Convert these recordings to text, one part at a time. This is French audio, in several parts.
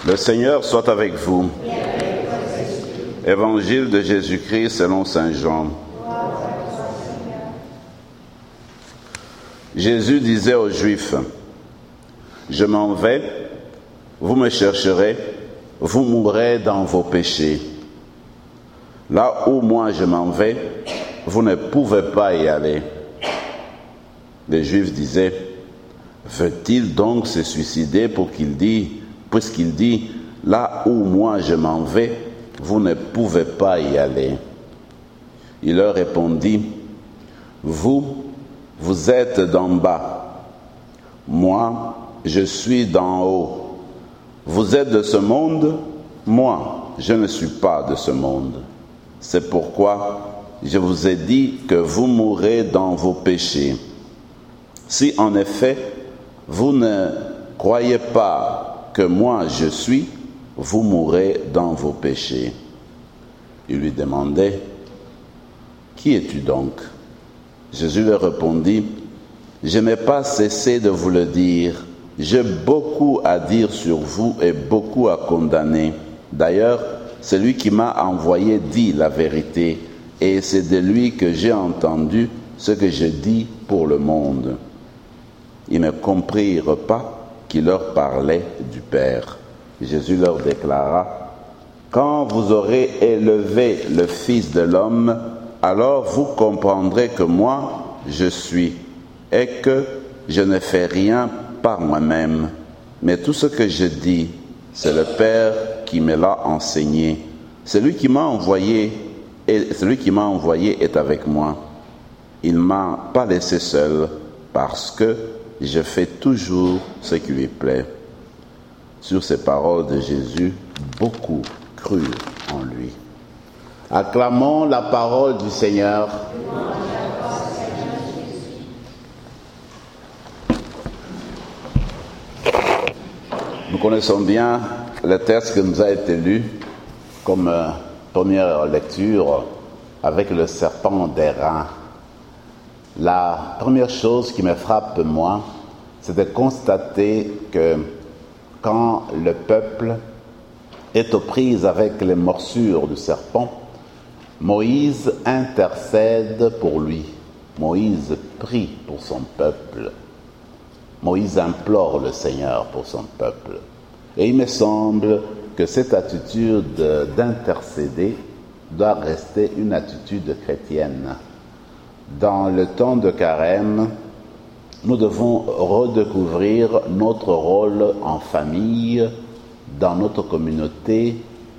Le Seigneur soit avec vous. Évangile de Jésus-Christ selon saint Jean. Jésus disait aux Juifs, « Je m'en vais, vous me chercherez, vous mourrez dans vos péchés. Là où moi je m'en vais, vous ne pouvez pas y aller. » Les Juifs disaient, « Veut-il donc se suicider puisqu'il dit, là où moi je m'en vais, vous ne pouvez pas y aller. » Il leur répondit, « Vous êtes d'en bas. Moi, je suis d'en haut. Vous êtes de ce monde, moi, je ne suis pas de ce monde. C'est pourquoi je vous ai dit que vous mourrez dans vos péchés. Si en effet, vous ne croyez pas que moi je suis, vous mourrez dans vos péchés. » Il lui demandait, « Qui es-tu donc ?» Jésus leur répondit, « Je n'ai pas cessé de vous le dire. J'ai beaucoup à dire sur vous et beaucoup à condamner. D'ailleurs, celui qui m'a envoyé dit la vérité, et c'est de lui que j'ai entendu ce que je dis pour le monde. » Ils ne comprirent pas qu'il leur parlait du Père. Jésus leur déclara, « Quand vous aurez élevé le Fils de l'homme, alors vous comprendrez que moi, je suis, et que je ne fais rien par moi-même, mais tout ce que je dis, c'est le Père qui me l'a enseigné. Celui qui m'a envoyé est avec moi. Il ne m'a pas laissé seul, parce que je fais toujours ce qui lui plaît. » Sur ces paroles de Jésus, beaucoup crurent en lui. Acclamons la parole du Seigneur. Nous connaissons bien le texte qui nous a été lu comme première lecture avec le serpent d'airain. La première chose qui me frappe, moi, c'est de constater que quand le peuple est aux prises avec les morsures du serpent, Moïse intercède pour lui. Moïse prie pour son peuple. Moïse implore le Seigneur pour son peuple. Et il me semble que cette attitude d'intercéder doit rester une attitude chrétienne. Dans le temps de Carême, nous devons redécouvrir notre rôle en famille, dans notre communauté,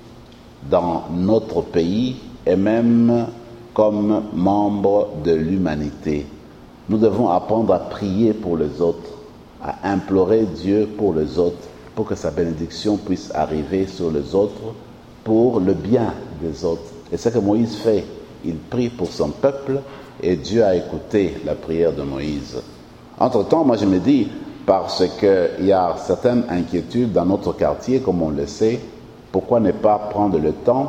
dans notre pays et même comme membres de l'humanité. Nous devons apprendre à prier pour les autres, à implorer Dieu pour les autres, pour que sa bénédiction puisse arriver sur les autres, pour le bien des autres. Et c'est ce que Moïse fait. Il prie pour son peuple et Dieu a écouté la prière de Moïse. Entre-temps, moi je me dis, parce qu'il y a certaines inquiétudes dans notre quartier, comme on le sait, pourquoi ne pas prendre le temps,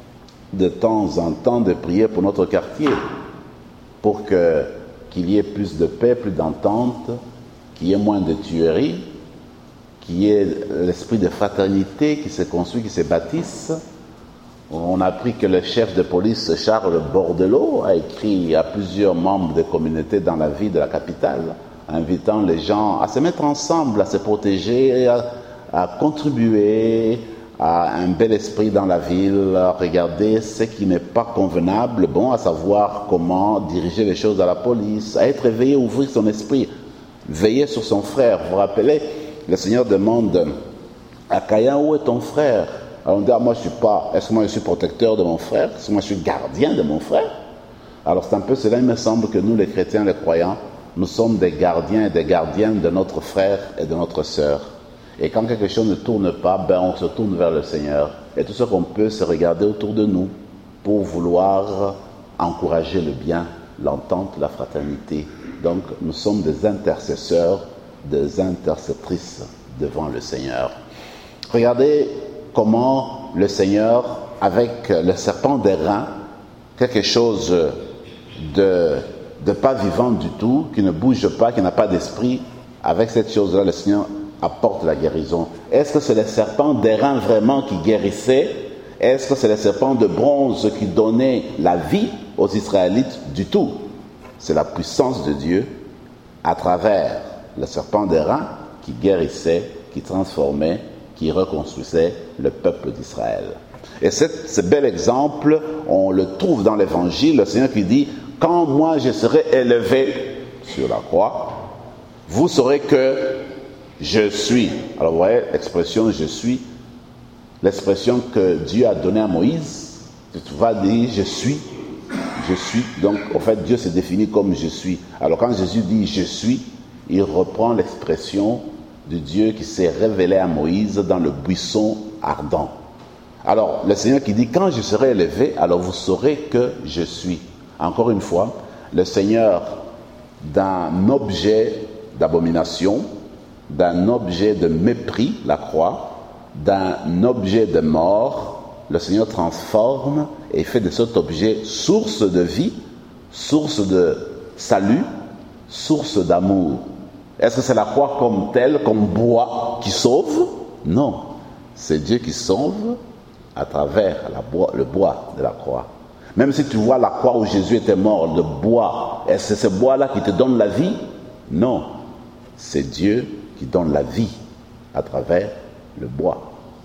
de temps en temps, de prier pour notre quartier, pour qu'il y ait plus de paix, plus d'entente, qu'il y ait moins de tueries, qu'il y ait l'esprit de fraternité qui se construit, qui se bâtisse. On a appris que le chef de police, Charles Bordelot, a écrit à plusieurs membres des communautés dans la ville de la capitale, invitant les gens à se mettre ensemble, à se protéger, à contribuer à un bel esprit dans la ville, à regarder ce qui n'est pas convenable, à savoir comment diriger les choses à la police, à être éveillé, ouvrir son esprit, veiller sur son frère. Vous vous rappelez, le Seigneur demande à Caïn, où est ton frère? Alors on dit, moi je suis pas, est-ce que moi je suis protecteur de mon frère? Est-ce que moi je suis gardien de mon frère? Alors c'est un peu cela, il me semble que nous les chrétiens, les croyants, nous sommes des gardiens et des gardiennes de notre frère et de notre sœur. Et quand quelque chose ne tourne pas, on se tourne vers le Seigneur. Et tout ce qu'on peut, c'est regarder autour de nous pour vouloir encourager le bien, l'entente, la fraternité. Donc nous sommes des intercesseurs, des intercettrices devant le Seigneur. Regardez comment le Seigneur, avec le serpent d'airain, quelque chose de pas vivant du tout, qui ne bouge pas, qui n'a pas d'esprit, avec cette chose-là, le Seigneur apporte la guérison? Est-ce que c'est les serpents d'airain vraiment qui guérissaient? Est-ce que c'est les serpents de bronze qui donnaient la vie aux Israélites? Du tout. C'est la puissance de Dieu à travers le serpent d'airain qui guérissait, qui transformait, qui reconstruisait le peuple d'Israël. Et ce bel exemple, on le trouve dans l'Évangile, le Seigneur qui dit « Quand moi je serai élevé sur la croix, vous saurez que je suis. » Alors vous voyez l'expression « je suis », l'expression que Dieu a donnée à Moïse. Tu vas dire « je suis ». Je suis. Donc en fait Dieu se définit comme « je suis ». Alors quand Jésus dit « je suis », il reprend l'expression de Dieu qui s'est révélé à Moïse dans le buisson ardent. Alors, le Seigneur qui dit, quand je serai élevé, alors vous saurez que je suis. Encore une fois, le Seigneur, d'un objet d'abomination, d'un objet de mépris, la croix, d'un objet de mort, le Seigneur transforme et fait de cet objet source de vie, source de salut, source d'amour. Est-ce que c'est la croix comme telle, comme bois qui sauve? Non, c'est Dieu qui sauve à travers le bois de la croix. Même si tu vois la croix où Jésus était mort, le bois, est-ce que c'est ce bois-là qui te donne la vie? Non, c'est Dieu qui donne la vie à travers le bois.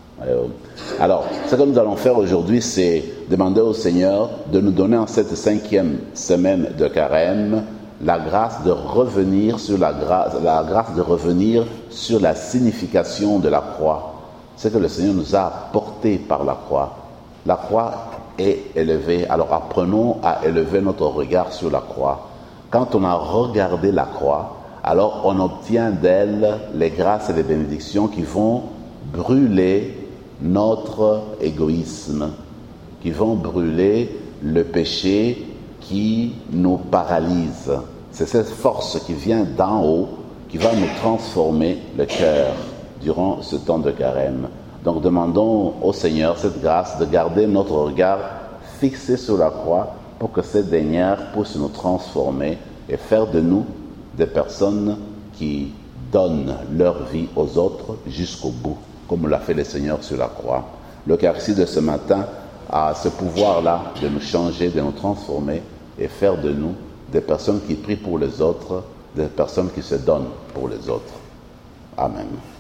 Alors, ce que nous allons faire aujourd'hui, c'est demander au Seigneur de nous donner en cette 5e semaine de carême la grâce de revenir sur la grâce de revenir sur la signification de la croix. C'est que le Seigneur nous a apporté par la croix. La croix est élevée. Alors apprenons à élever notre regard sur la croix. Quand on a regardé la croix, alors on obtient d'elle les grâces et les bénédictions qui vont brûler notre égoïsme, qui vont brûler le péché qui nous paralyse. C'est cette force qui vient d'en haut qui va nous transformer le cœur durant ce temps de carême. Donc demandons au Seigneur cette grâce de garder notre regard fixé sur la croix pour que cette dernière puisse nous transformer et faire de nous des personnes qui donnent leur vie aux autres jusqu'au bout, comme l'a fait le Seigneur sur la croix. L'Eucharistie de ce matin a ce pouvoir-là de nous changer, de nous transformer et faire de nous des personnes qui prient pour les autres, des personnes qui se donnent pour les autres. Amen.